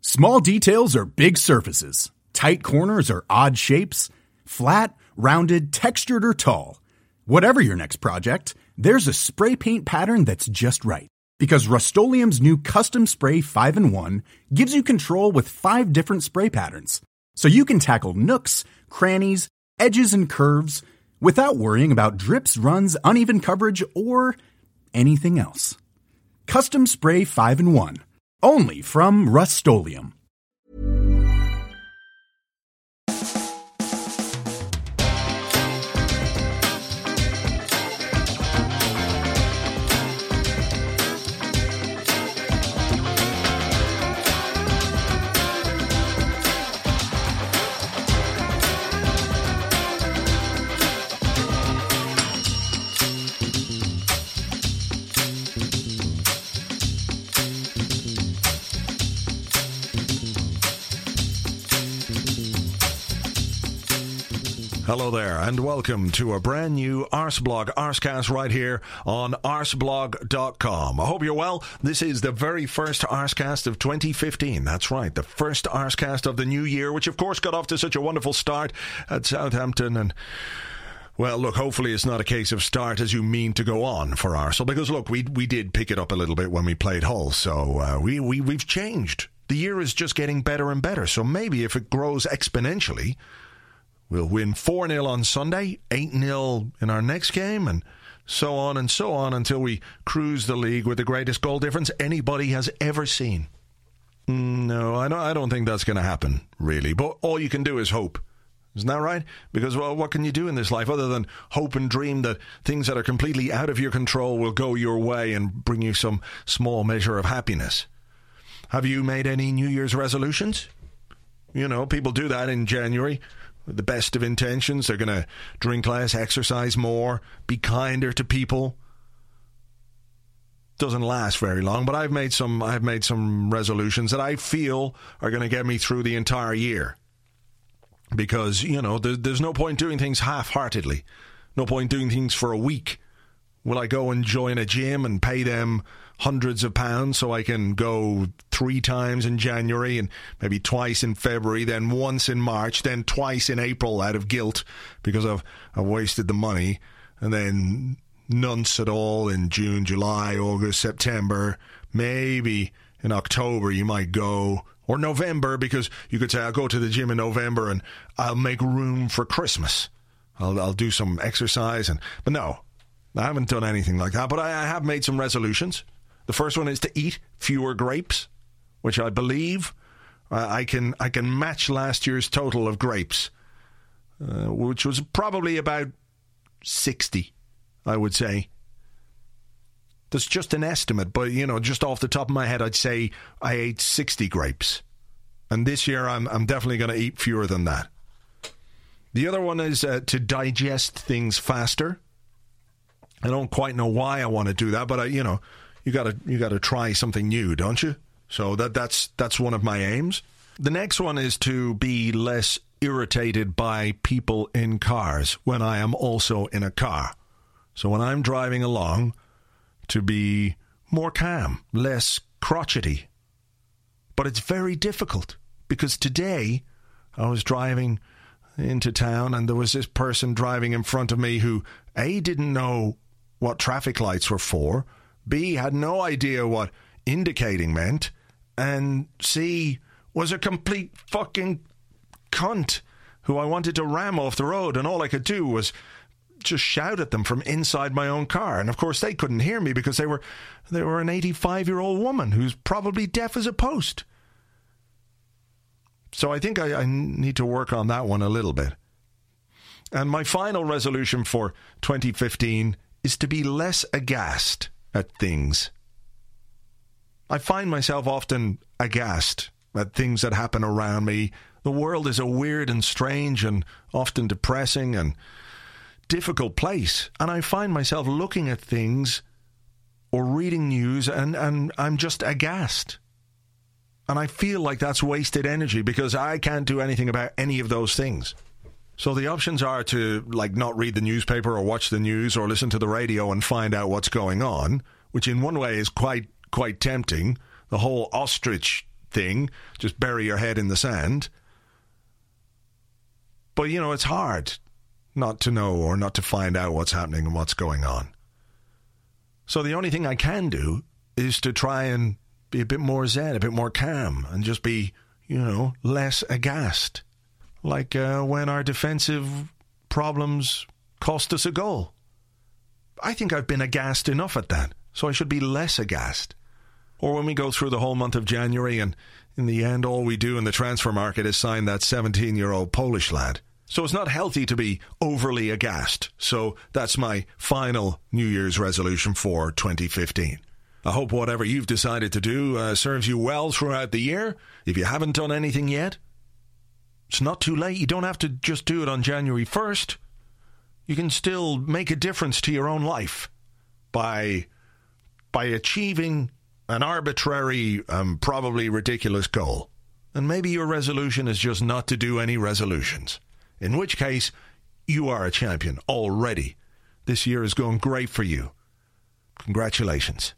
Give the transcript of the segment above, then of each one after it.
Small details are big surfaces. Tight corners are odd shapes. Flat, rounded, textured, or tall. Whatever your next project, there's a spray paint pattern that's just right. Because Rust-Oleum's new Custom Spray 5-in-1 gives you control with 5 different spray patterns. So you can tackle nooks, crannies, edges, and curves without worrying about drips, runs, uneven coverage, or anything else. Custom Spray 5-in-1. Only from Rust-Oleum. Hello there, and welcome to a brand new Arsblog Arscast right here on arsblog.com. I hope you're well. This is the very first Arscast of 2015. That's right, the first Arscast of the new year, which of course got off to such a wonderful start at Southampton. And well, look, hopefully it's not a case of start as you mean to go on for Arsenal, because look, we did pick it up a little bit when we played Hull, so we've changed. The year is just getting better and better, so maybe if it grows exponentially, we'll win 4-0 on Sunday, 8-0 in our next game, and so on until we cruise the league with the greatest goal difference anybody has ever seen. No, I don't think that's going to happen, really. But all you can do is hope. Isn't that right? Because, well, what can you do in this life other than hope and dream that things that are completely out of your control will go your way and bring you some small measure of happiness? Have you made any New Year's resolutions? You know, people do that in January. The best of intentions. They're going to drink less, exercise more, be kinder to people. Doesn't last very long, but I've made some resolutions that I feel are going to get me through the entire year. Because, you know, there's no point doing things half-heartedly. No point doing things for a week. Will I go and join a gym and pay them hundreds of pounds so I can go 3 times in January and maybe twice in February, then once in March, then twice in April out of guilt because I've wasted the money, and then nonce at all in June, July, August, September, maybe in October you might go, or November, because you could say I'll go to the gym in November and I'll make room for Christmas. I'll do some exercise, but no, I haven't done anything like that, but I have made some resolutions. The first one is to eat fewer grapes, which I believe I can match last year's total of grapes, which was probably about 60, I would say. That's just an estimate, but, you know, just off the top of my head, I'd say I ate 60 grapes. And this year, I'm definitely going to eat fewer than that. The other one is to digest things faster. I don't quite know why I want to do that, but you got to try something new, don't you? So that's one of my aims. The next one is to be less irritated by people in cars when I am also in a car. So when I'm driving along, to be more calm, less crotchety. But it's very difficult, because today I was driving into town and there was this person driving in front of me who A, didn't know what traffic lights were for, B, had no idea what indicating meant, and C, was a complete fucking cunt who I wanted to ram off the road, and all I could do was just shout at them from inside my own car. And of course they couldn't hear me because they were an 85-year-old woman who's probably deaf as a post. So I think I need to work on that one a little bit. And my final resolution for 2015 is to be less aghast at things. I find myself often aghast at things that happen around me. The world is a weird and strange and often depressing and difficult place, and I find myself looking at things or reading news and I'm just aghast. And I feel like that's wasted energy because I can't do anything about any of those things. So the options are to not read the newspaper or watch the news or listen to the radio and find out what's going on, which in one way is quite tempting. The whole ostrich thing, just bury your head in the sand. But, you know, it's hard not to know or not to find out what's happening and what's going on. So the only thing I can do is to try and be a bit more zen, a bit more calm, and just be, you know, less aghast. Like when our defensive problems cost us a goal. I think I've been aghast enough at that, so I should be less aghast. Or when we go through the whole month of January and in the end all we do in the transfer market is sign that 17-year-old Polish lad. So it's not healthy to be overly aghast. So that's my final New Year's resolution for 2015. I hope whatever you've decided to do serves you well throughout the year. If you haven't done anything yet, it's not too late. You don't have to just do it on January 1st. You can still make a difference to your own life by achieving an arbitrary, probably ridiculous goal. And maybe your resolution is just not to do any resolutions. In which case, you are a champion already. This year is going great for you. Congratulations.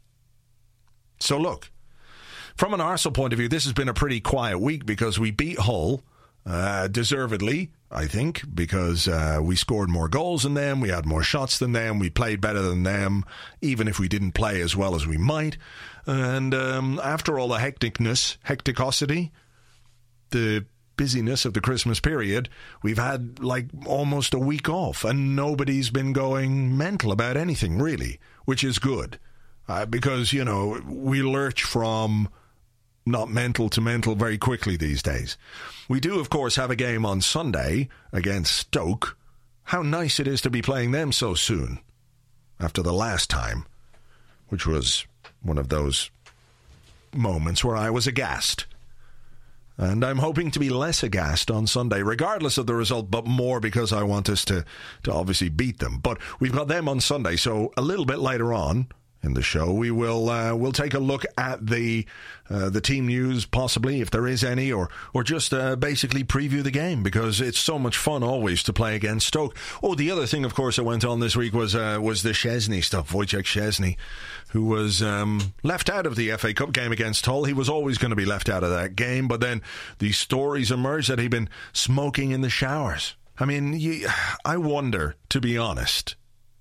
So look, from an Arsenal point of view, this has been a pretty quiet week because we beat Hull, deservedly, I think, because we scored more goals than them, we had more shots than them, we played better than them, even if we didn't play as well as we might. And after all the hecticosity, the busyness of the Christmas period, we've had like almost a week off and nobody's been going mental about anything really, which is good because, you know, we lurch from not mental to mental very quickly these days. We do, of course, have a game on Sunday against Stoke. How nice it is to be playing them so soon after the last time, which was one of those moments where I was aghast. And I'm hoping to be less aghast on Sunday, regardless of the result, but more because I want us to obviously beat them. But we've got them on Sunday, so a little bit later on in the show, we'll take a look at the team news, possibly, if there is any, or just basically preview the game, because it's so much fun always to play against Stoke. Oh, the other thing, of course, that went on this week was the Szczesny stuff, Wojciech Szczesny, who was left out of the FA Cup game against Hull. He was always going to be left out of that game, but then these stories emerged that he'd been smoking in the showers. I mean, I wonder, to be honest,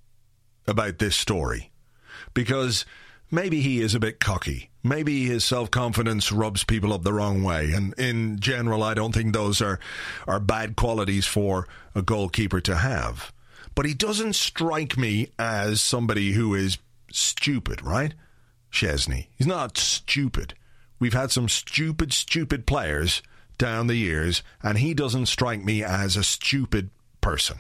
about this story. Because maybe he is a bit cocky. Maybe his self-confidence rubs people up the wrong way. And in general, I don't think those are bad qualities for a goalkeeper to have. But he doesn't strike me as somebody who is stupid, right? Szczesny. He's not stupid. We've had some stupid players down the years, and he doesn't strike me as a stupid person.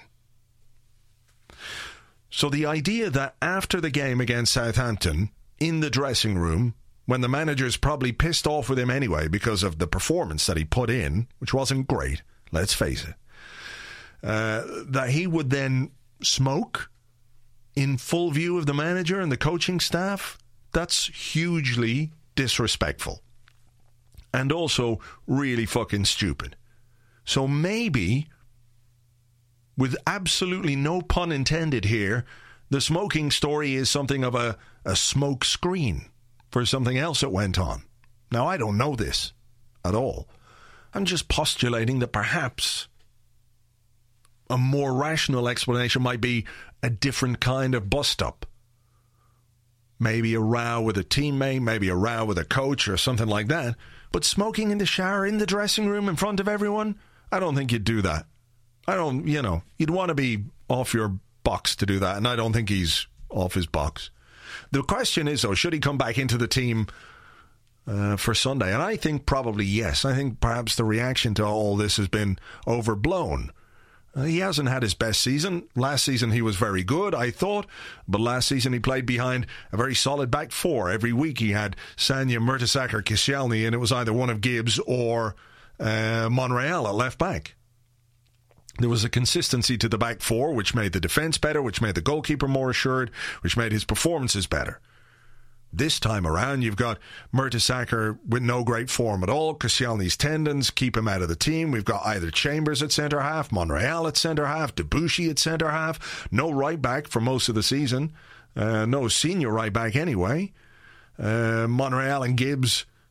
So the idea that after the game against Southampton, in the dressing room, when the manager's probably pissed off with him anyway because of the performance that he put in, which wasn't great, let's face it, that he would then smoke in full view of the manager and the coaching staff, that's hugely disrespectful. And also really fucking stupid. So maybe, with absolutely no pun intended here, the smoking story is something of a smoke screen for something else that went on. Now, I don't know this at all. I'm just postulating that perhaps a more rational explanation might be a different kind of bust-up. Maybe a row with a teammate, maybe a row with a coach or something like that. But smoking in the shower, in the dressing room, in front of everyone, I don't think you'd do that. You'd want to be off your box to do that, and I don't think he's off his box. The question is, though, should he come back into the team for Sunday? And I think probably yes. I think perhaps the reaction to all this has been overblown. He hasn't had his best season. Last season he was very good, I thought, but last season he played behind a very solid back four. Every week he had Sanya, Mertesacker, Koscielny, and it was either one of Gibbs or Monreal at left back. There was a consistency to the back four, which made the defence better, which made the goalkeeper more assured, which made his performances better. This time around, you've got Mertesacker with no great form at all. Koscielny's tendons keep him out of the team. We've got either Chambers at centre-half, Monreal at centre-half, Debuchy at centre-half. No right-back for most of the season. No senior right-back anyway. Monreal and Gibbs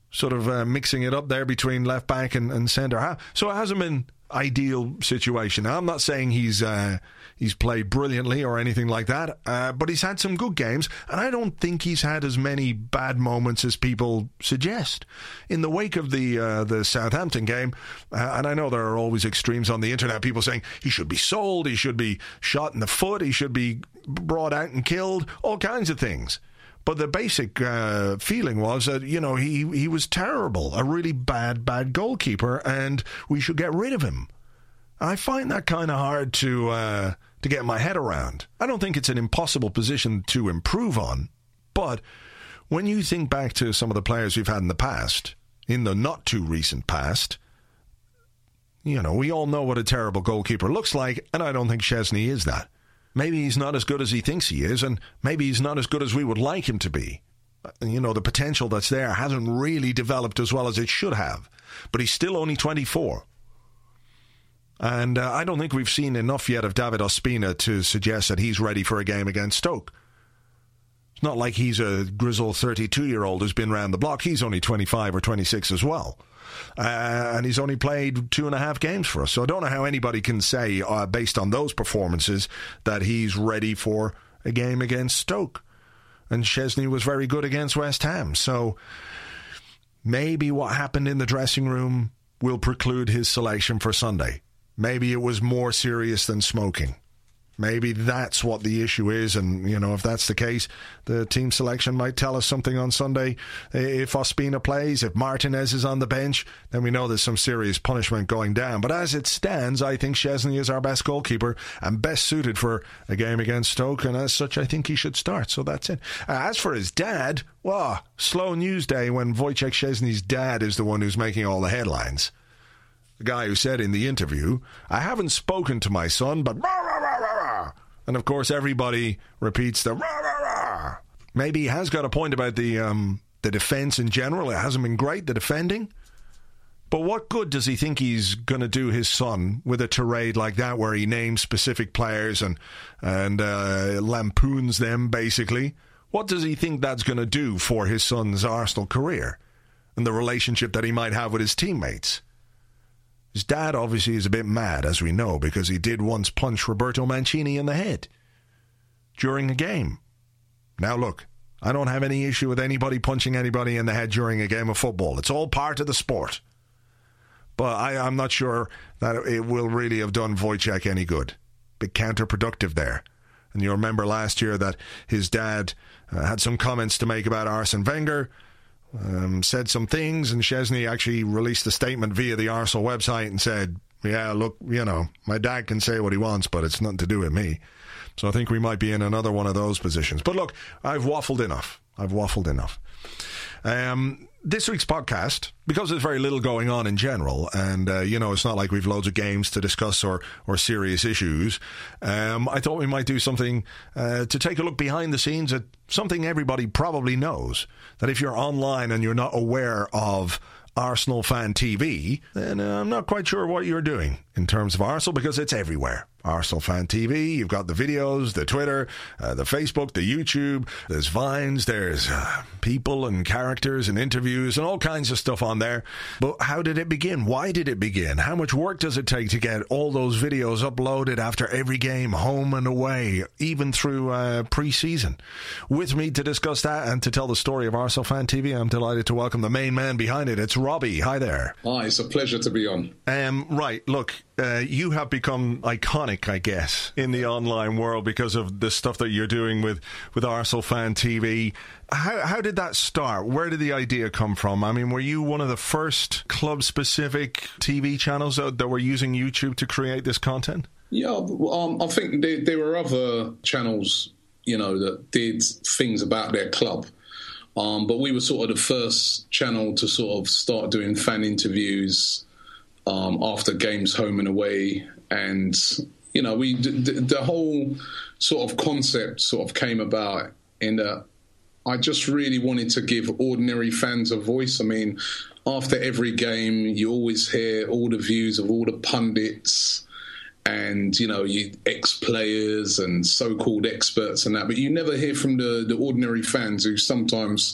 sort of mixing it up there between left back and centre half. So it hasn't been ideal situation. Now, I'm not saying he's played brilliantly or anything like that, but he's had some good games, and I don't think he's had as many bad moments as people suggest. In the wake of the Southampton game, and I know there are always extremes on the internet, people saying he should be sold, he should be shot in the foot, he should be brought out and killed, all kinds of things. But the basic feeling was that, he was terrible, a really bad goalkeeper, and we should get rid of him. I find that kind of hard to get my head around. I don't think it's an impossible position to improve on, but when you think back to some of the players we've had in the past, in the not-too-recent past, we all know what a terrible goalkeeper looks like, and I don't think Szczesny is that. Maybe he's not as good as he thinks he is, and maybe he's not as good as we would like him to be. The potential that's there hasn't really developed as well as it should have. But he's still only 24. And I don't think we've seen enough yet of David Ospina to suggest that he's ready for a game against Stoke. It's not like he's a grizzled 32-year-old who's been around the block. He's only 25 or 26 as well. And he's only played 2.5 games for us. So I don't know how anybody can say, based on those performances, that he's ready for a game against Stoke. And Szczesny was very good against West Ham. So maybe what happened in the dressing room will preclude his selection for Sunday. Maybe it was more serious than smoking. Maybe that's what the issue is, and, if that's the case, the team selection might tell us something on Sunday. If Ospina plays, if Martinez is on the bench, then we know there's some serious punishment going down. But as it stands, I think Szczesny is our best goalkeeper and best suited for a game against Stoke, and as such, I think he should start. So that's it. As for his dad, slow news day when Wojciech Szczesny's dad is the one who's making all the headlines. The guy who said in the interview, "I haven't spoken to my son, but rah, rah, rah, rah, rah." And of course everybody repeats the rah, rah, rah. Maybe he has got a point about the defence in general. It hasn't been great, the defending. But what good does he think he's going to do his son with a tirade like that, where he names specific players and lampoons them, basically? What does he think that's going to do for his son's Arsenal career and the relationship that he might have with his teammates? His dad obviously is a bit mad, as we know, because he did once punch Roberto Mancini in the head during a game. Now look, I don't have any issue with anybody punching anybody in the head during a game of football. It's all part of the sport. But I'm not sure that it will really have done Wojciech any good. Bit counterproductive there. And you remember last year that his dad had some comments to make about Arsene Wenger, said some things, and Szczesny actually released a statement via the Arsenal website and said, yeah, look, my dad can say what he wants, but it's nothing to do with me. So I think we might be in another one of those positions. But look, I've waffled enough. This week's podcast, because there's very little going on in general, and, it's not like we've loads of games to discuss or serious issues, I thought we might do something to take a look behind the scenes at something everybody probably knows, that if you're online and you're not aware of Arsenal Fan TV, then I'm not quite sure what you're doing in terms of Arsenal, because it's everywhere. Arsenal Fan TV, you've got the videos, the Twitter, the Facebook, the YouTube, there's Vines, there's people and characters and interviews and all kinds of stuff on there. But how did it begin? Why did it begin? How much work does it take to get all those videos uploaded after every game, home and away, even through pre-season? With me to discuss that and to tell the story of Arsenal Fan TV, I'm delighted to welcome the main man behind it. It's Robbie. Hi there. Hi, it's a pleasure to be on. Right, look, you have become iconic, I guess, in the online world because of the stuff that you're doing with Arsenal Fan TV. How did that start? Where did the idea come from? I mean, were you one of the first club-specific TV channels that were using YouTube to create this content? Yeah, I think there were other channels, that did things about their club. But we were sort of the first channel to sort of start doing fan interviews after games home and away. And, the whole sort of concept sort of came about in that I just really wanted to give ordinary fans a voice. I mean, after every game, you always hear all the views of all the pundits and, you ex-players and so-called experts and that, but you never hear from the ordinary fans who sometimes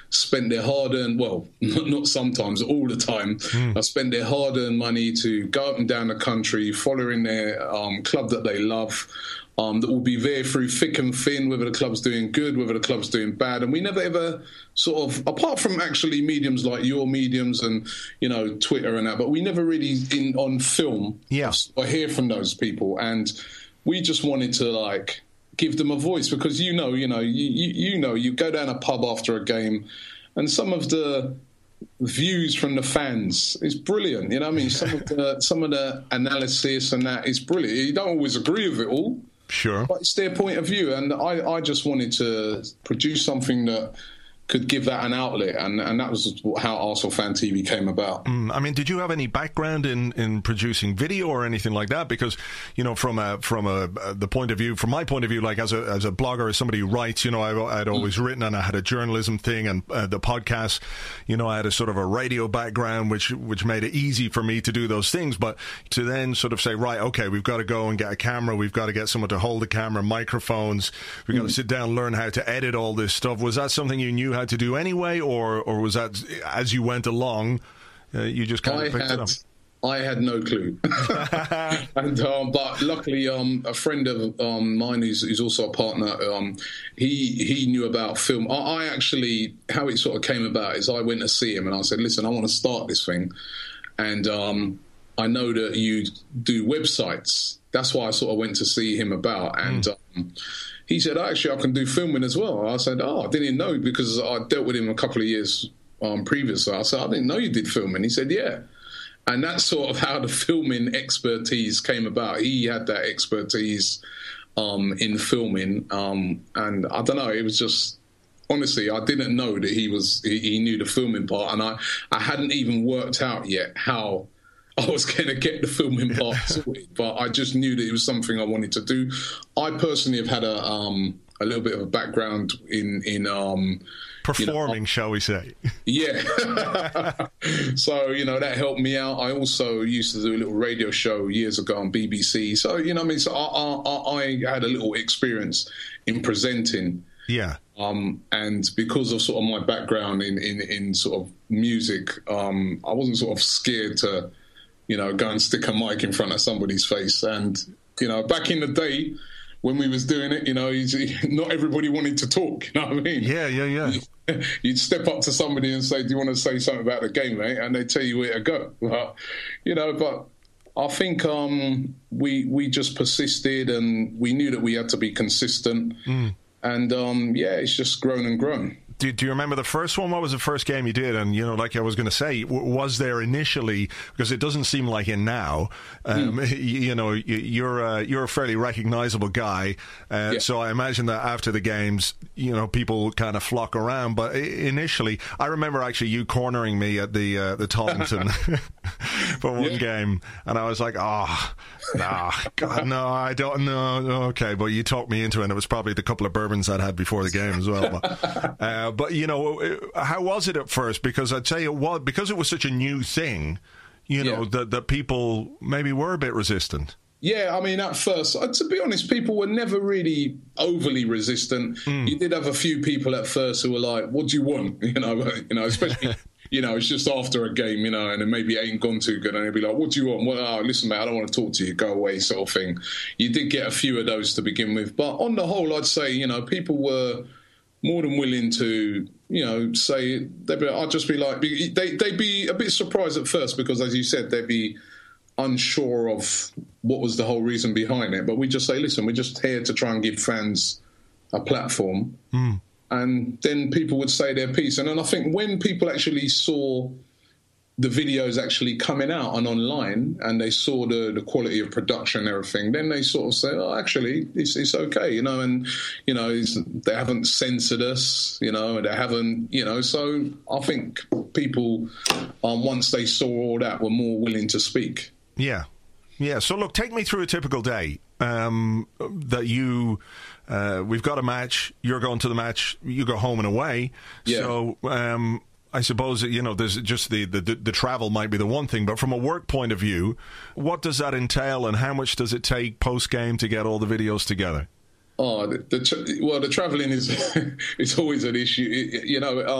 spent their hard-earned, well, not sometimes, all the time, have spent their hard-earned money to go up and down the country, following their club that they love, that will be there through thick and thin, whether the club's doing good, whether the club's doing bad. And we never ever sort of, apart from actually mediums like your mediums and, you know, Twitter and that, but we never really on film or hear from those people. And we just wanted to, like, give them a voice, because you go down a pub after a game and some of the views from the fans is brilliant. You know what I mean? Some of the analysis and that is brilliant. You don't always agree with it all. Sure. But it's their point of view. And I just wanted to produce something that could give that an outlet, and that was how Arsenal Fan TV came about. I mean, did you have any background in producing video or anything like that? Because, you know, from my point of view, like as a blogger, as somebody who writes, you know, I'd always written, and I had a journalism thing, and the podcast, you know, I had a sort of a radio background, which made it easy for me to do those things. But to then sort of say, right, okay, we've got to go and get a camera, we've got to get someone to hold the camera, microphones, we've got to sit down and learn how to edit all this stuff. Was that something you knew how to do anyway, or was that as you went along, you just kind of picked it up? I had no clue. And but luckily, a friend of mine who's also a partner, he knew about film. I actually, how it sort of came about is I went to see him and I said, listen, I want to start this thing, and I know that you do websites. That's why I sort of went to see him about, and he said, actually, I can do filming as well. I said, I didn't know, because I dealt with him a couple of years previously. I said, I didn't know you did filming. He said, yeah. And that's sort of how the filming expertise came about. He had that expertise in filming. And I don't know, it was just, honestly, I didn't know that he knew the filming part. And I hadn't even worked out yet how I was going to get the filming part sorted, but I just knew that it was something I wanted to do. I personally have had a little bit of a background in performing, shall we say? Yeah. So, you know, that helped me out. I also used to do a little radio show years ago on BBC. So, you know what I mean? So I had a little experience in presenting. Yeah. And because of sort of my background in sort of music, I wasn't sort of scared to, you know, go and stick a mic in front of somebody's face. And, you know, back in the day when we was doing it, you know, not everybody wanted to talk, you know what I mean? Yeah. You'd step up to somebody and say, do you want to say something about the game, mate? And they tell you where to go. But, you know, but I think we just persisted, and we knew that we had to be consistent. And, it's just grown and grown. Do you remember the first one? What was the first game you did? And, you know, like I was going to say, was there initially, because it doesn't seem like it now, you know, you're a fairly recognizable guy. So I imagine that after the games, you know, people kind of flock around. But initially, I remember actually you cornering me at the Tollington for one game. And I was like, God, no, I don't know. Okay, but you talked me into it, and it was probably the couple of bourbons I'd had before the game as well. But you know, how was it at first? Because I'd tell you what, because it was such a new thing, you know, that people maybe were a bit resistant. Yeah, I mean, at first, to be honest, people were never really overly resistant. You did have a few people at first who were like, "What do you want?" You know, especially. You know, it's just after a game, you know, and then maybe it ain't gone too good, and they'd be like, what do you want? Well, listen, mate, I don't want to talk to you, go away, sort of thing. You did get a few of those to begin with. But on the whole, I'd say, you know, people were more than willing to, you know, say, I'd just be like, they'd be a bit surprised at first, because, as you said, they'd be unsure of what was the whole reason behind it. But we just say, listen, we're just here to try and give fans a platform. And then people would say their piece. And then I think when people actually saw the videos actually coming out and online, and they saw the quality of production and everything, then they sort of say, oh, actually, it's okay, you know, and, you know, they haven't censored us, you know, they haven't, you know, so I think people, once they saw all that, were more willing to speak. Yeah. So look, take me through a typical day that you... we've got a match, you're going to the match, you go home and away. Yeah. So I suppose, you know, there's just the travel might be the one thing, but from a work point of view, what does that entail, and how much does it take post-game to get all the videos together? Oh, the travelling is it's always an issue. You know,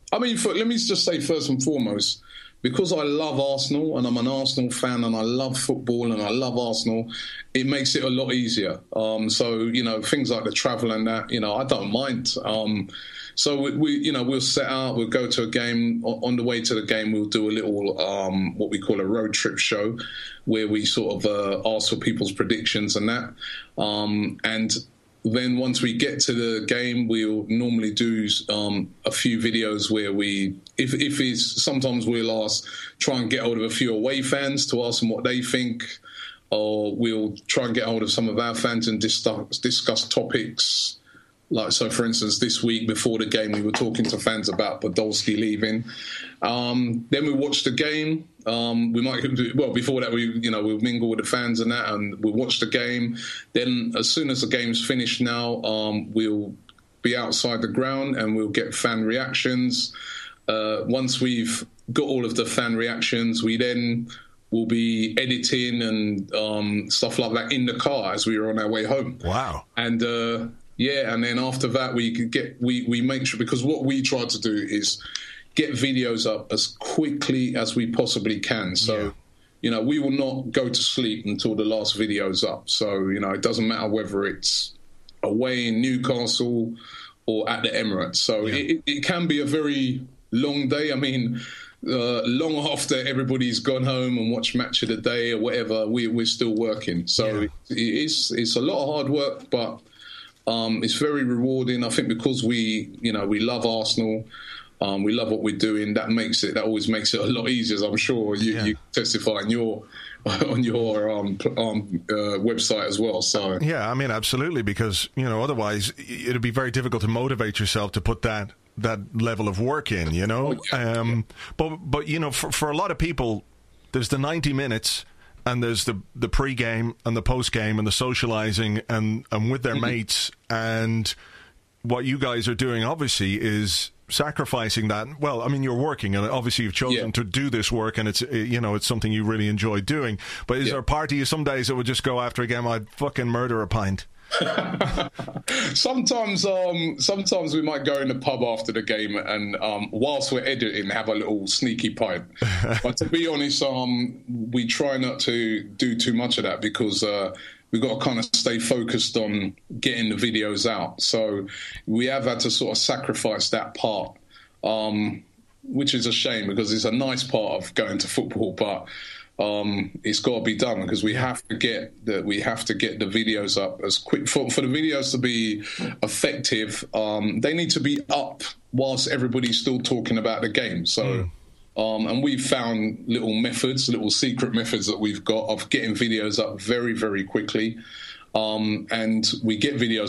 I mean, let me just say first and foremost, because I love Arsenal and I'm an Arsenal fan and I love football and I love Arsenal, it makes it a lot easier. So, you know, things like the travel and that, you know, I don't mind. So we'll set out, we'll go to a game. On the way to the game, we'll do a little, what we call a road trip show, where we sort of ask for people's predictions and that. And then once we get to the game, we'll normally do a few videos where sometimes we'll try and get hold of a few away fans to ask them what they think, or we'll try and get hold of some of our fans and discuss topics. Like, so for instance, this week before the game, we were talking to fans about Podolski leaving. Then we watched the game. Before that, we'll mingle with the fans and that, and we'll watch the game. Then as soon as the game's finished now, we'll be outside the ground and we'll get fan reactions. Once we've got all of the fan reactions, we then will be editing and stuff like that in the car as we were on our way home. Wow. And and then after that, we make sure, because what we try to do is get videos up as quickly as we possibly can. So, you know, we will not go to sleep until the last video's up. So, you know, it doesn't matter whether it's away in Newcastle or at the Emirates. So it can be a very long day. I mean, long after everybody's gone home and watched Match of the Day or whatever, we're still working. So it's a lot of hard work, but it's very rewarding. I think because we love Arsenal, we love what we're doing. That always makes it a lot easier. As I'm sure you testify on your website as well. So yeah, I mean, absolutely, because you know otherwise it'd be very difficult to motivate yourself to put that level of work in. You know, but you know, for a lot of people, there's the 90 minutes. And there's the pre-game and the post-game and the socializing and with their mates. And what you guys are doing, obviously, is sacrificing that. Well, I mean, you're working, and obviously you've chosen to do this work, and it's something you really enjoy doing. But is there a part of you some days that would just go after a game, I'd fucking murder a pint? Sometimes we might go in the pub after the game and whilst we're editing have a little sneaky pint. But to be honest, we try not to do too much of that because we've got to kind of stay focused on getting the videos out. So we have had to sort of sacrifice that part, which is a shame because it's a nice part of going to football, but it's got to be done because we have to get the videos up as quick. For the videos to be effective, they need to be up whilst everybody's still talking about the game. So, and we've found little secret methods that we've got of getting videos up very, very quickly. And we get videos.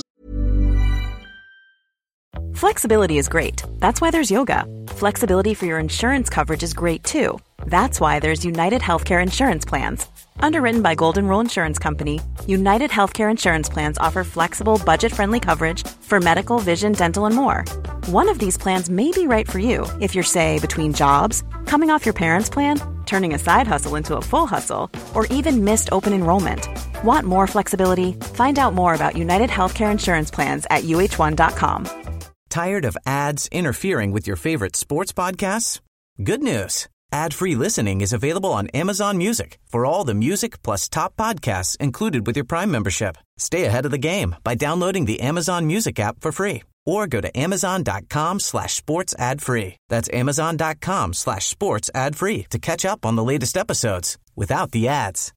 Flexibility is great. That's why there's yoga. Flexibility for your insurance coverage is great too. That's why there's United Healthcare Insurance Plans. Underwritten by Golden Rule Insurance Company, United Healthcare Insurance Plans offer flexible, budget-friendly coverage for medical, vision, dental, and more. One of these plans may be right for you if you're, say, between jobs, coming off your parents' plan, turning a side hustle into a full hustle, or even missed open enrollment. Want more flexibility? Find out more about United Healthcare Insurance Plans at uh1.com. Tired of ads interfering with your favorite sports podcasts? Good news. Ad-free listening is available on Amazon Music for all the music plus top podcasts included with your Prime membership. Stay ahead of the game by downloading the Amazon Music app for free or go to amazon.com/sports ad free. That's amazon.com/sports ad free to catch up on the latest episodes without the ads.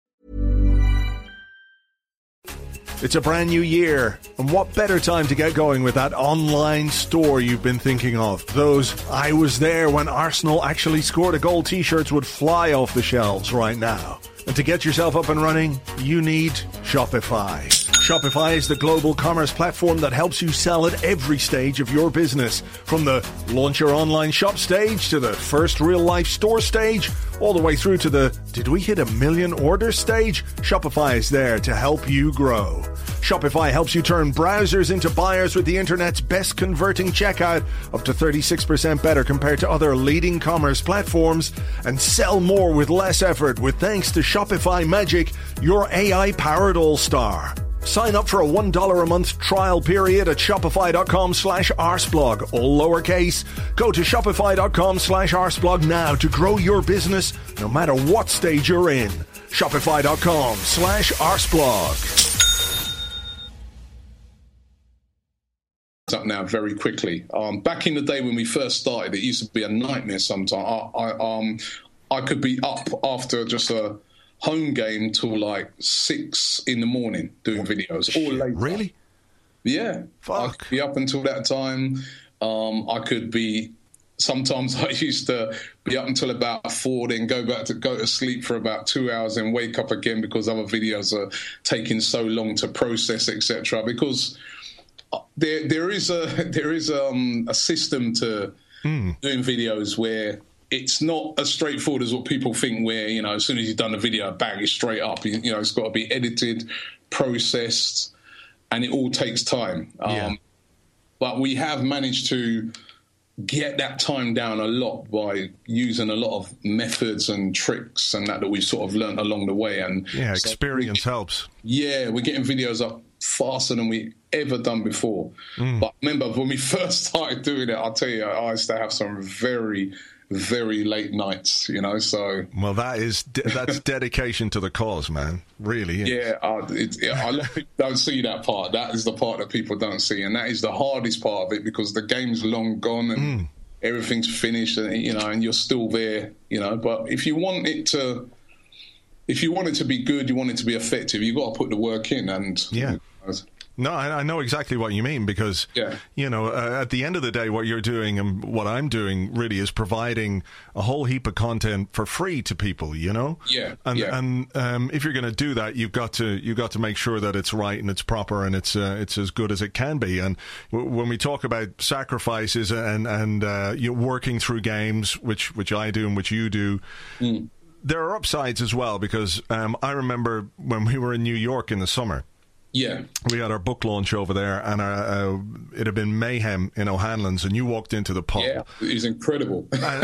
It's a brand new year, and what better time to get going with that online store you've been thinking of? Those "I was there when Arsenal actually scored a goal" t-shirts would fly off the shelves right now. And to get yourself up and running, you need Shopify. Shopify is the global commerce platform that helps you sell at every stage of your business. From the launch your online shop stage to the first real-life store stage, all the way through to the "did we hit 1 million orders" stage, Shopify is there to help you grow. Shopify helps you turn browsers into buyers with the internet's best converting checkout, up to 36% better compared to other leading commerce platforms, and sell more with less effort with thanks to Shopify Magic, your AI-powered all-star. Sign up for a $1 a month trial period at shopify.com/arseblog, all lowercase. Go to shopify.com/arseblog now to grow your business no matter what stage you're in. Shopify.com/arseblog. Up now very quickly. Back in the day when we first started, it used to be a nightmare sometimes. I could be up after just a home game till like 6 in the morning doing videos. Or later. Really? Yeah. Fuck. I could be up until that time. Sometimes I used to be up until about 4, then go to sleep for about 2 hours and wake up again because other videos are taking so long to process, etc. Because there is a system to doing videos where it's not as straightforward as what people think, where, you know, as soon as you've done the video, bang, it's straight up. You know, it's got to be edited, processed, and it all takes time. But we have managed to get that time down a lot by using a lot of methods and tricks and that we've sort of learned along the way. And yeah, experience helps. Yeah, we're getting videos up faster than we ever done before. But remember, when we first started doing it, I'll tell you, I used to have some very, very late nights, you know, so... Well, that's dedication to the cause, man, really. Yeah, a lot of people don't see that part. That is the part that people don't see, and that is the hardest part of it, because the game's long gone and everything's finished, and, you know, and you're still there, you know. But if you want it to be good, you want it to be effective, you've got to put the work in, and... Yeah. No, I know exactly what you mean, because, you know, at the end of the day, what you're doing and what I'm doing really is providing a whole heap of content for free to people, you know? Yeah. And if you're going to do that, you've got to make sure that it's right and it's proper and it's as good as it can be. And when we talk about sacrifices and you working through games, which I do and which you do, there are upsides as well, because I remember when we were in New York in the summer. Yeah. We had our book launch over there, and it had been mayhem in O'Hanlon's, and you walked into the pub. Yeah, it was incredible.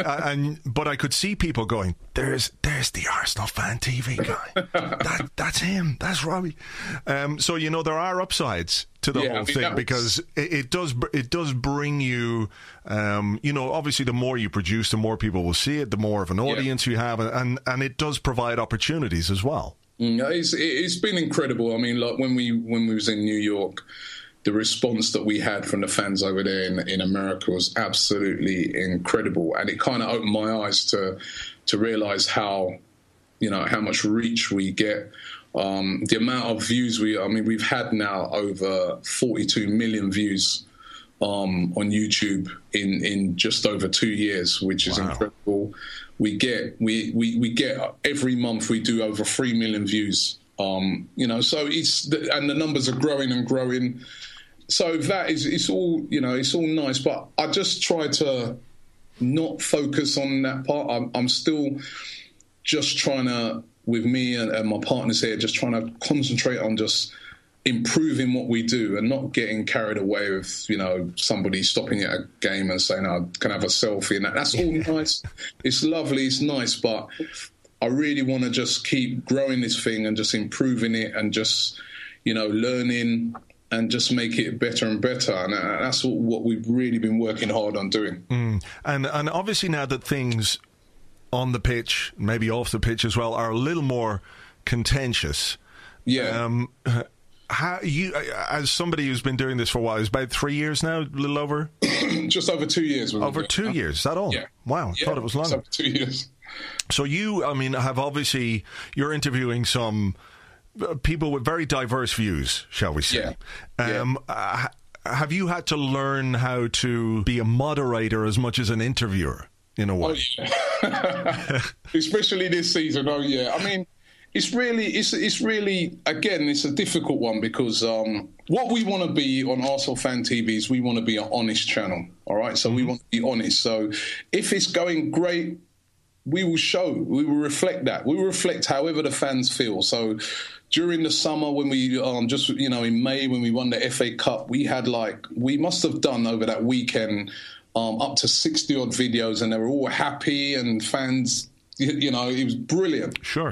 But I could see people going, there's the Arsenal Fan TV guy. That's him. That's Robbie. So, you know, there are upsides to the whole thing, because it does bring you, you know, obviously the more you produce, the more people will see it, the more of an audience you have, and it does provide opportunities as well. It's been incredible. I mean, like when we was in New York, the response that we had from the fans over there in America was absolutely incredible, and it kind of opened my eyes to realize how much reach we get. The amount of views we've had now over 42 million views on YouTube in just over 2 years, which is incredible. We get every month we do over 3 million views. You know, so and the numbers are growing and growing. So that it's all, you know, it's all nice, but I just try to not focus on that part. I'm still just trying to, with me and my partners here, just trying to concentrate on just improving what we do and not getting carried away with, you know, somebody stopping at a game and saying, "Oh, can I have a selfie?" And that's all nice. It's lovely. It's nice. But I really want to just keep growing this thing and just improving it and just, you know, learning and just make it better and better. And that's what we've really been working hard on doing. And obviously now that things on the pitch, maybe off the pitch as well, are a little more contentious. Yeah. How you, as somebody who's been doing this for a while, it's about 3 years now, a little over? Just over 2 years. Over 2 years, is that all? Yeah. Wow, I thought it was longer. Just over 2 years. So you, I mean, you're interviewing some people with very diverse views, shall we say. Yeah. Have you had to learn how to be a moderator as much as an interviewer, in a way? Oh, yeah. Especially this season, I mean, it's really, again, it's a difficult one, because what we want to be on Arsenal Fan TV is we want to be an honest channel, all right? So we want to be honest. So if it's going great, we will reflect that. We will reflect however the fans feel. So during the summer, when we in May, when we won the FA Cup, we must have done over that weekend up to 60-odd videos, and they were all happy, and fans, you know, it was brilliant. Sure.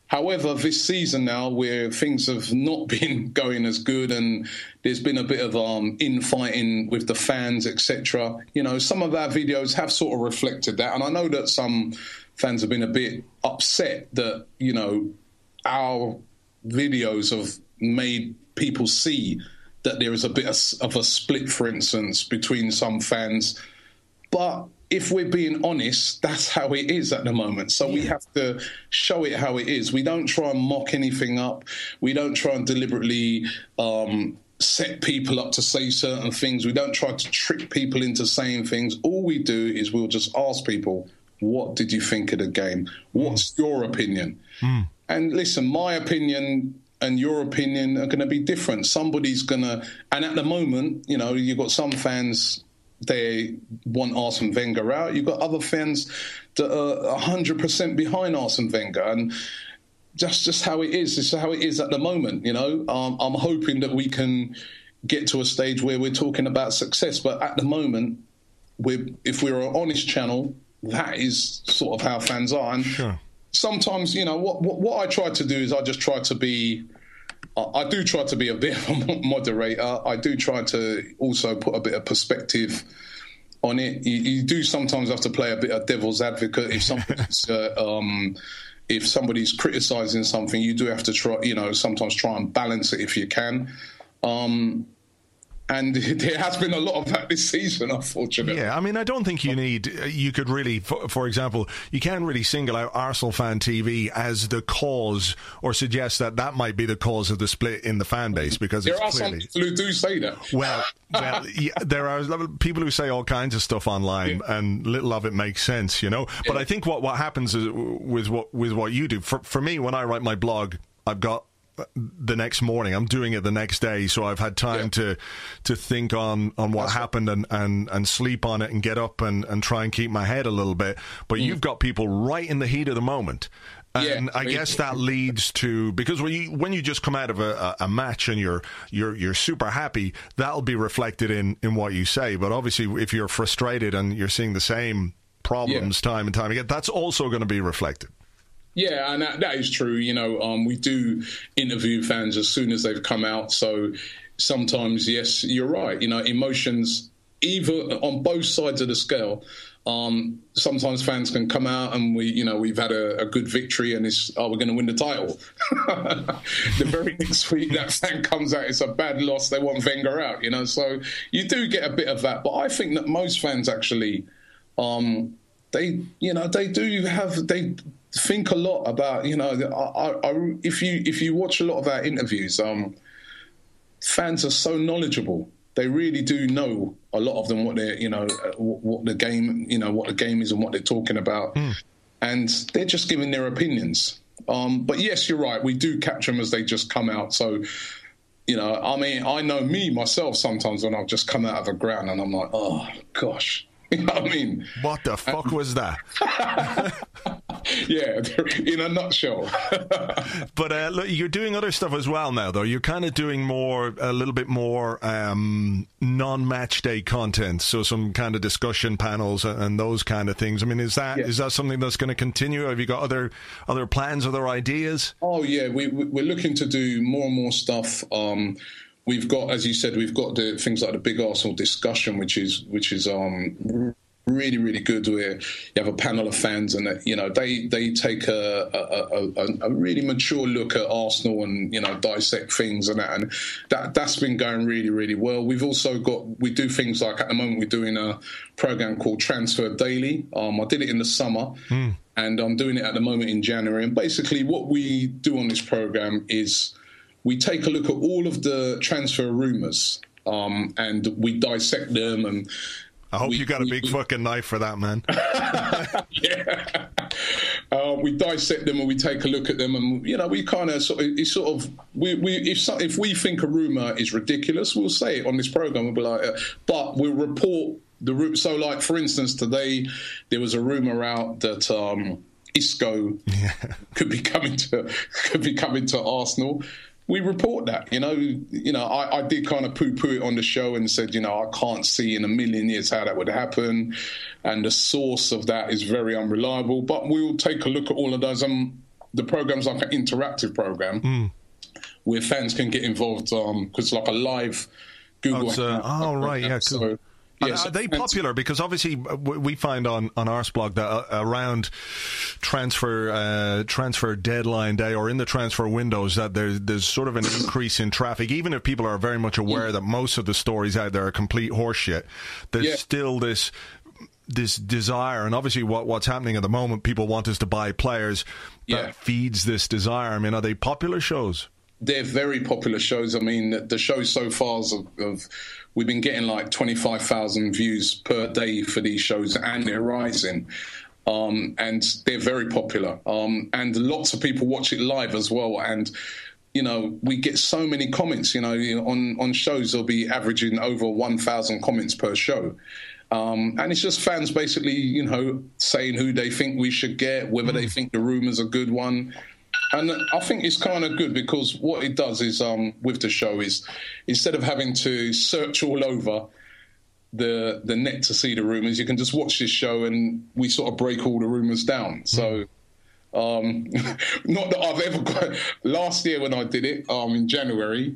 However, this season now, where things have not been going as good, and there's been a bit of infighting with the fans, etc. Some of our videos have sort of reflected that, and I know that some fans have been a bit upset that our videos have made people see that there is a bit of a split, for instance, between some fans. But if we're being honest, that's how it is at the moment. So we have to show it how it is. We don't try and mock anything up. We don't try and deliberately set people up to say certain things. We don't try to trick people into saying things. All we do is we'll just ask people, what did you think of the game? What's your opinion? And listen, my opinion and your opinion are going to be different. Somebody's going to... And at the moment, you've got some fans... They want Arsene Wenger out. You've got other fans that are 100% behind Arsene Wenger, and that's just how it is. It's how it is at the moment. I'm hoping that we can get to a stage where we're talking about success, but at the moment, if we're an honest channel, that is sort of how fans are. And sometimes, what I try to do is I just try to be. I do try to be a bit of a moderator. I do try to also put a bit of perspective on it. You do sometimes have to play a bit of devil's advocate. If somebody's criticising something, you do have to try, sometimes try and balance it if you can. And there has been a lot of that this season, unfortunately. Yeah, I mean, I don't think you could really, for example, you can't really single out Arsenal Fan TV as the cause or suggest that might be the cause of the split in the fan base, because there are some people who do say that. Well, yeah, there are people who say all kinds of stuff online, and little of it makes sense, But I think what happens is with what you do, for me, when I write my blog, I've got the next morning. I'm doing it the next day, so I've had time to think on what happened and sleep on it and get up and try and keep my head a little bit. But you've got people right in the heat of the moment. And I guess that leads to, because when you just come out of a match and you're super happy, that'll be reflected in what you say. But obviously, if you're frustrated and you're seeing the same problems time and time again, that's also going to be reflected. Yeah, and that is true. We do interview fans as soon as they've come out. So sometimes, yes, you're right. Emotions, either on both sides of the scale. Sometimes fans can come out and we've had a good victory and we're going to win the title. The very next week that fan comes out, it's a bad loss. They want Wenger out. So you do get a bit of that. But I think that most fans actually, they think a lot about, if you watch a lot of our interviews, fans are so knowledgeable. They really do know, a lot of them, what the game is and what they're talking about. And they're just giving their opinions. But yes, you're right. We do capture them as they just come out. So, I know me myself sometimes when I've just come out of the ground and I'm like, oh gosh. You know what I mean? What the fuck was that? Yeah, in a nutshell. But look, you're doing other stuff as well now, though. You're kind of doing a little bit more non-match day content, so some kind of discussion panels and those kind of things. I mean, is that something that's going to continue? Have you got other plans, other ideas? Oh yeah, we're looking to do more and more stuff. We've got, as you said, the things like the Big Arsenal discussion, which is really, really good, where you have a panel of fans and they take a really mature look at Arsenal and dissect things and that's been going really, really well. We've also we do things like, at the moment we're doing a program called Transfer Daily. I did it in the summer and I'm doing it at the moment in January. And basically what we do on this program is we take a look at all of the transfer rumours and we dissect them. And I hope you got a big fucking knife for that, man. Yeah. We dissect them and we take a look at them, and we kind of if we think a rumour is ridiculous, we'll say it on this programme. We'll be like, but we'll report the rumour. So, like for instance, today there was a rumour out that Isco could be coming to Arsenal. We report that, I did kind of poo-poo it on the show and said, I can't see in a million years how that would happen. And the source of that is very unreliable. But we'll take a look at all of those. the program's like an interactive program where fans can get involved because it's like a live Google. Right, yeah, cool. So, are they popular? Because obviously we find on Arseblog that around transfer deadline day or in the transfer windows that there's sort of an increase in traffic. Even if people are very much aware that most of the stories out there are complete horseshit, there's still this desire, and obviously what's happening at the moment, people want us to buy players that feeds this desire. I mean, are they popular shows? They're very popular shows. I mean, the shows so far we've been getting like 25,000 views per day for these shows, and they're rising. And they're very popular. And lots of people watch it live as well. And, you know, we get so many comments, on shows they'll be averaging over 1,000 comments per show. And it's just fans basically, saying who they think we should get, whether they think the rumour's a good one. And I think it's kind of good because what it does is, with the show, is instead of having to search all over the net to see the rumours, you can just watch this show and we sort of break all the rumours down. So, not that I've ever got... Last year when I did it, in January,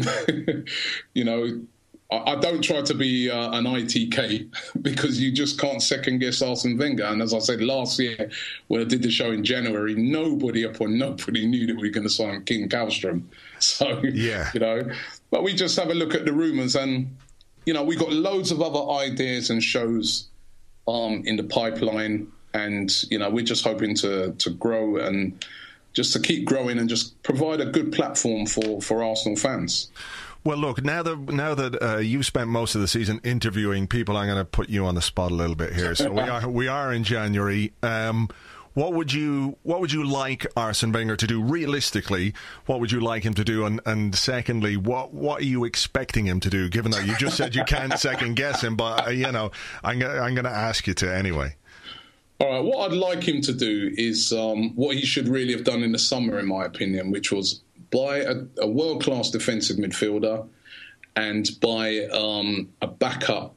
I don't try to be an ITK because you just can't second-guess Arsene Wenger. And as I said, last year when I did the show in January, nobody knew that we were going to sign King Kallstrom. So, but we just have a look at the rumours and, we got loads of other ideas and shows in the pipeline. And, we're just hoping to grow and just to keep growing and just provide a good platform for Arsenal fans. Well, look, now that you've spent most of the season interviewing people, I'm going to put you on the spot a little bit here. So we are in January. What would you like Arsene Wenger to do realistically? What would you like him to do? And secondly, what are you expecting him to do? Given that you just said you can't second guess him, but I'm going to ask you to anyway. All right, what I'd like him to do is what he should really have done in the summer, in my opinion, which was buy a world-class defensive midfielder and buy a backup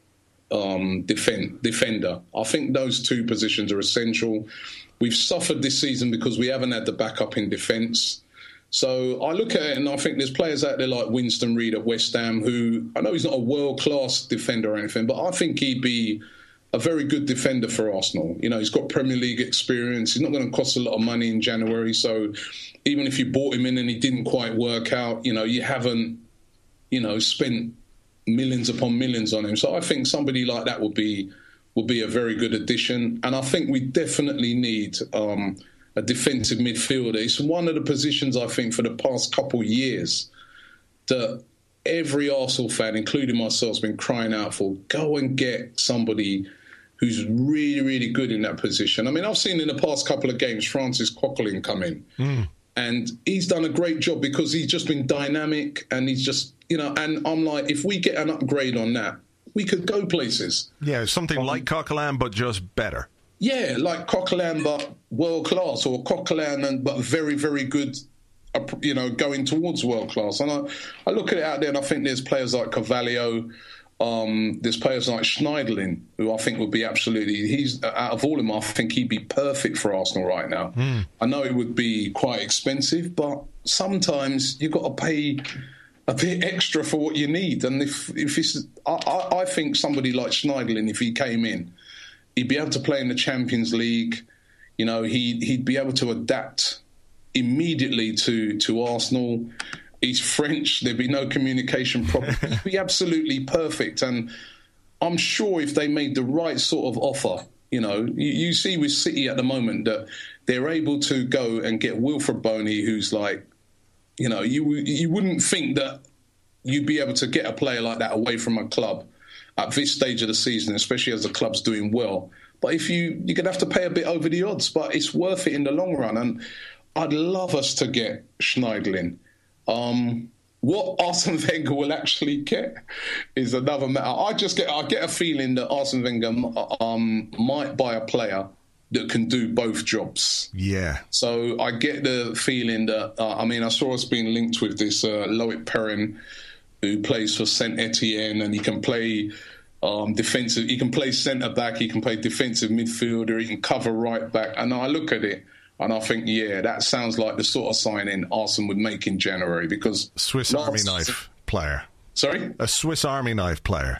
defender. I think those two positions are essential. We've suffered this season because we haven't had the backup in defence. So I look at it and I think there's players out there like Winston Reid at West Ham who, I know he's not a world-class defender or anything, but I think he'd be a very good defender for Arsenal. He's got Premier League experience. He's not going to cost a lot of money in January. So even if you bought him in and he didn't quite work out, you haven't, spent millions upon millions on him. So I think somebody like that would be a very good addition. And I think we definitely need a defensive midfielder. It's one of the positions, I think, for the past couple of years that every Arsenal fan, including myself, has been crying out for. Go and get somebody who's really, really good in that position. I mean, I've seen in the past couple of games Francis Coquelin come in. And he's done a great job because he's just been dynamic and he's just, and I'm like, if we get an upgrade on that, we could go places. Yeah, something like Coquelin, but just better. Yeah, like Coquelin, but world class, or Coquelin, but very, very good, going towards world class. And I look at it out there and I think there's players like Carvalho, there's players like Schneiderlin, who I think would be he's out of all of them, I think he'd be perfect for Arsenal right now. I know it would be quite expensive, but sometimes you've got to pay a bit extra for what you need. And if it's, I think somebody like Schneiderlin, if he came in, he'd be able to play in the Champions League. He'd be able to adapt immediately to Arsenal. He's French. There'd be no communication problem. He'd be absolutely perfect. And I'm sure if they made the right sort of offer, you see with City at the moment that they're able to go and get Wilfred Boney, who's like, you wouldn't think that you'd be able to get a player like that away from a club at this stage of the season, especially as the club's doing well. But if you're going to have to pay a bit over the odds, but it's worth it in the long run. And I'd love us to get Schneiderlin. What Arsene Wenger will actually get is another matter. I get a feeling that Arsene Wenger might buy a player that can do both jobs. Yeah. So I get the feeling that, I saw us being linked with this Loic Perrin, who plays for Saint Etienne, and he can play defensive. He can play centre back. He can play defensive midfielder. He can cover right back. And I look at it, And I think, that sounds like the sort of signing Arsenal would make in January, because Swiss Army knife player. Sorry? A Swiss Army knife player.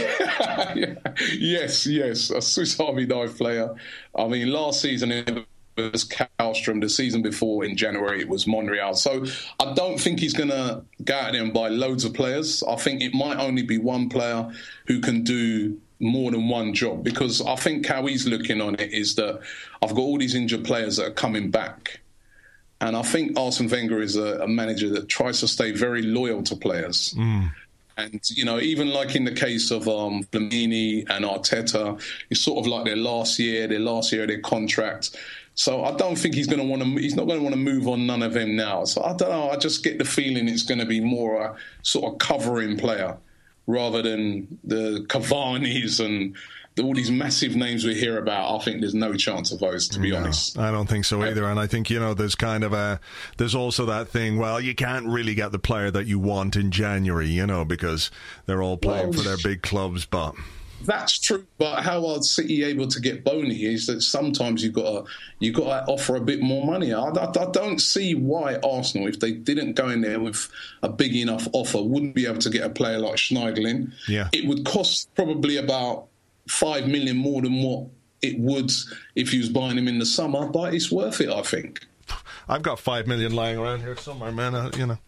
Yes, a Swiss Army knife player. I mean, last season it was Kallstrom. The season before, in January, it was Monreal. So I don't think he's going to go out there and buy loads of players. I think it might only be one player who can do more than one job, because I think how he's looking on it is that I've got all these injured players that are coming back. And I think Arsene Wenger is a manager that tries to stay very loyal to players. And, even like in the case of Flamini and Arteta, it's sort of like their last year of their contract. So I don't think he's not going to want to move on none of them now. So I don't know, I just get the feeling it's going to be more a sort of covering player rather than the Cavani's and all these massive names we hear about. I think there's no chance of those, to be honest. I don't think so either. And I think, there's also that thing, well, you can't really get the player that you want in January, because they're all playing for their big clubs. But that's true. But how are City able to get Boney is that sometimes you've got to offer a bit more money. I don't see why Arsenal, if they didn't go in there with a big enough offer, wouldn't be able to get a player like Schneiderlin. Yeah. It would cost probably about 5 million more than what it would if you was buying him in the summer, but it's worth it, I think. I've got 5 million lying around here somewhere, man.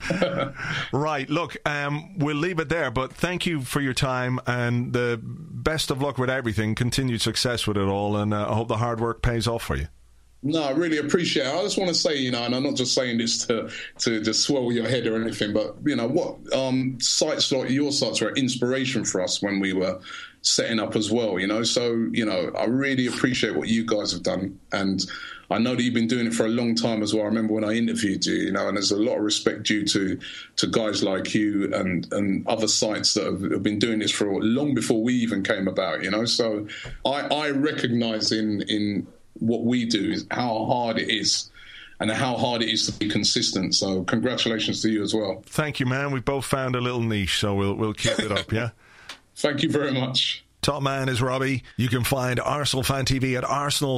Right, look, we'll leave it there, but thank you for your time, and the best of luck with everything, continued success with it all, and I hope the hard work pays off for you. No, I really appreciate it. I just want to say, and I'm not just saying this to just swell your head or anything, but, sites like your sites were inspiration for us when we were setting up as well, So, I really appreciate what you guys have done. And I know that you've been doing it for a long time as well. I remember when I interviewed you, and there's a lot of respect due to guys like you and other sites that have been doing this for long before we even came about, So I recognise in what we do is how hard it is and how hard it is to be consistent. So congratulations to you as well. Thank you, man. We both found a little niche, so we'll keep it up, yeah? Thank you very much. Top man is Robbie. You can find Arsenal Fan TV at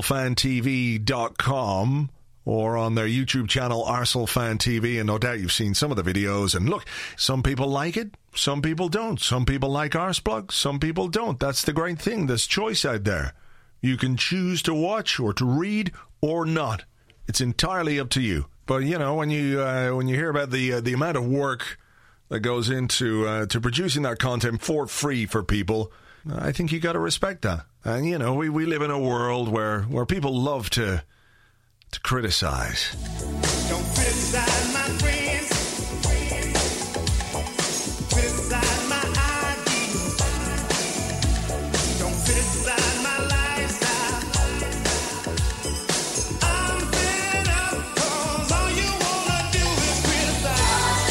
arsenalfantv.com or on their YouTube channel, Arsenal Fan TV, and no doubt you've seen some of the videos. And look, some people like it, some people don't. Some people like Arsblog, some people don't. That's the great thing. There's choice out there. You can choose to watch or to read or not. It's entirely up to you. But, when you hear about the amount of work that goes into to producing that content for free for people, I think you got to respect that. And, we live in a world where people love to criticize. Don't criticize my friends. Criticize my ideas. Don't criticize my lifestyle. I'm fed up 'cause all you wanna do is criticize.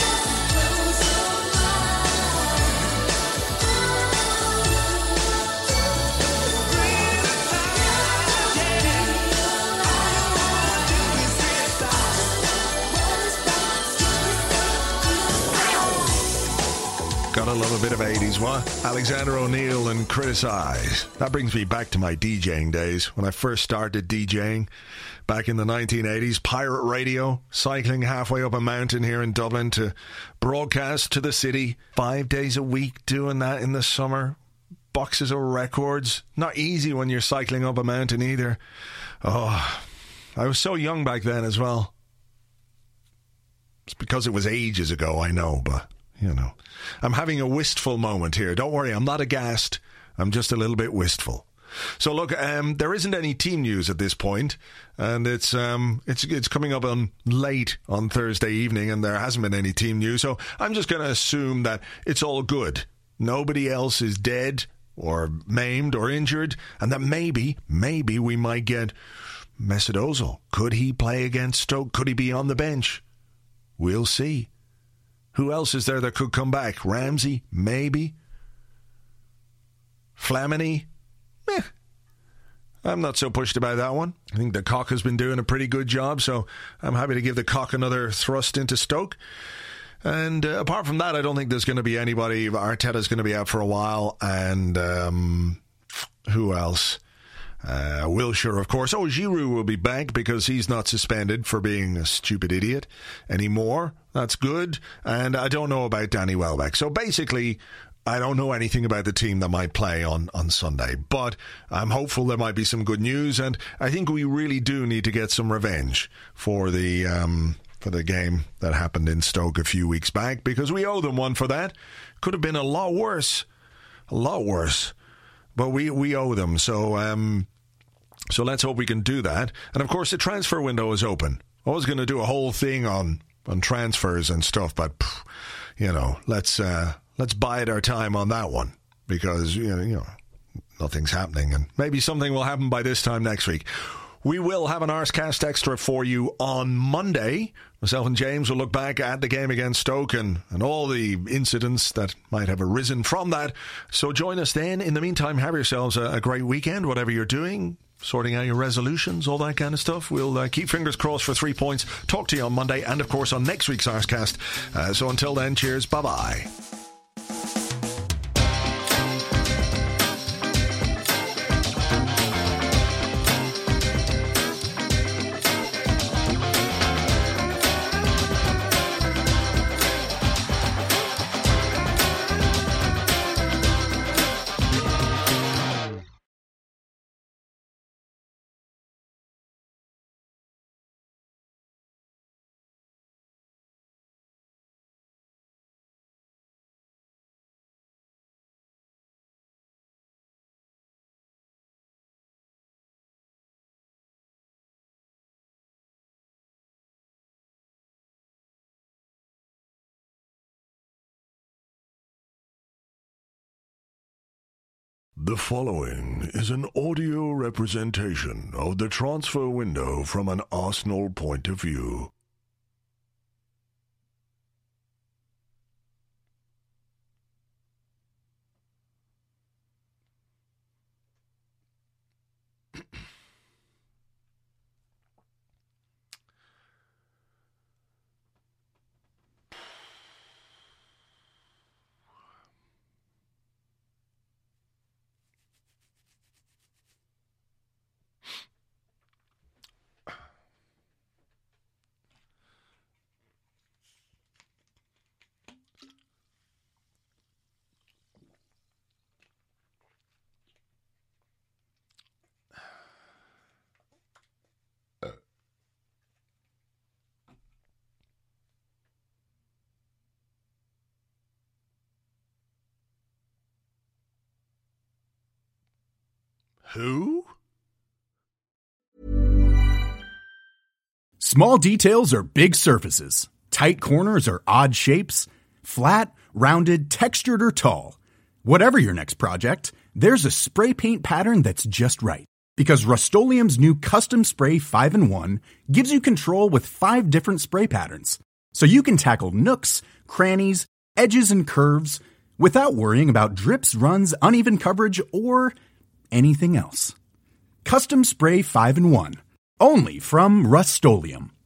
Gotta love a bit of 80s, what? Alexander O'Neill and Criticize. That brings me back to my DJing days, when I first started DJing back in the 1980s. Pirate radio, cycling halfway up a mountain here in Dublin to broadcast to the city. 5 days a week doing that in the summer. Boxes of records. Not easy when you're cycling up a mountain either. Oh, I was so young back then as well. It's because it was ages ago, I know, but... I'm having a wistful moment here. Don't worry, I'm not aghast. I'm just a little bit wistful. So look, there isn't any team news at this point, and it's coming up on late on Thursday evening, and there hasn't been any team news. So I'm just going to assume that it's all good. Nobody else is dead or maimed or injured, and that maybe we might get Mesut Ozil. Could he play against Stoke? Could he be on the bench? We'll see. Who else is there that could come back? Ramsey? Maybe. Flamini? I'm not so pushed about that one. I think the Cock has been doing a pretty good job, so I'm happy to give the Cock another thrust into Stoke. And apart from that, I don't think there's going to be anybody. Arteta's going to be out for a while, and who else? Wilshere, of course. Oh, Giroud will be back because he's not suspended for being a stupid idiot anymore. That's good. And I don't know about Danny Welbeck. So basically, I don't know anything about the team that might play on Sunday, but I'm hopeful there might be some good news, and I think we really do need to get some revenge for the game that happened in Stoke a few weeks back, because we owe them one for that. Could have been a lot worse, but we owe them. So let's hope we can do that. And of course, the transfer window is open. I was going to do a whole thing on transfers and stuff, but let's bide our time on that one, because you know nothing's happening, and maybe something will happen by this time next week. We will have an Arscast Extra for you on Monday. Myself and James will look back at the game against Stoke and all the incidents that might have arisen from that. So join us then. In the meantime, have yourselves a great weekend, whatever you're doing, sorting out your resolutions, all that kind of stuff. We'll keep fingers crossed for 3 points. Talk to you on Monday and, of course, on next week's Arscast. So until then, cheers. Bye-bye. The following is an audio representation of the transfer window from an Arsenal point of view. Who? Small details are big surfaces. Tight corners are odd shapes. Flat, rounded, textured, or tall. Whatever your next project, there's a spray paint pattern that's just right. Because Rust-Oleum's new Custom Spray 5-in-1 gives you control with 5 different spray patterns. So you can tackle nooks, crannies, edges, and curves without worrying about drips, runs, uneven coverage, or anything else. Custom Spray 5-in-1. Only from Rust-Oleum.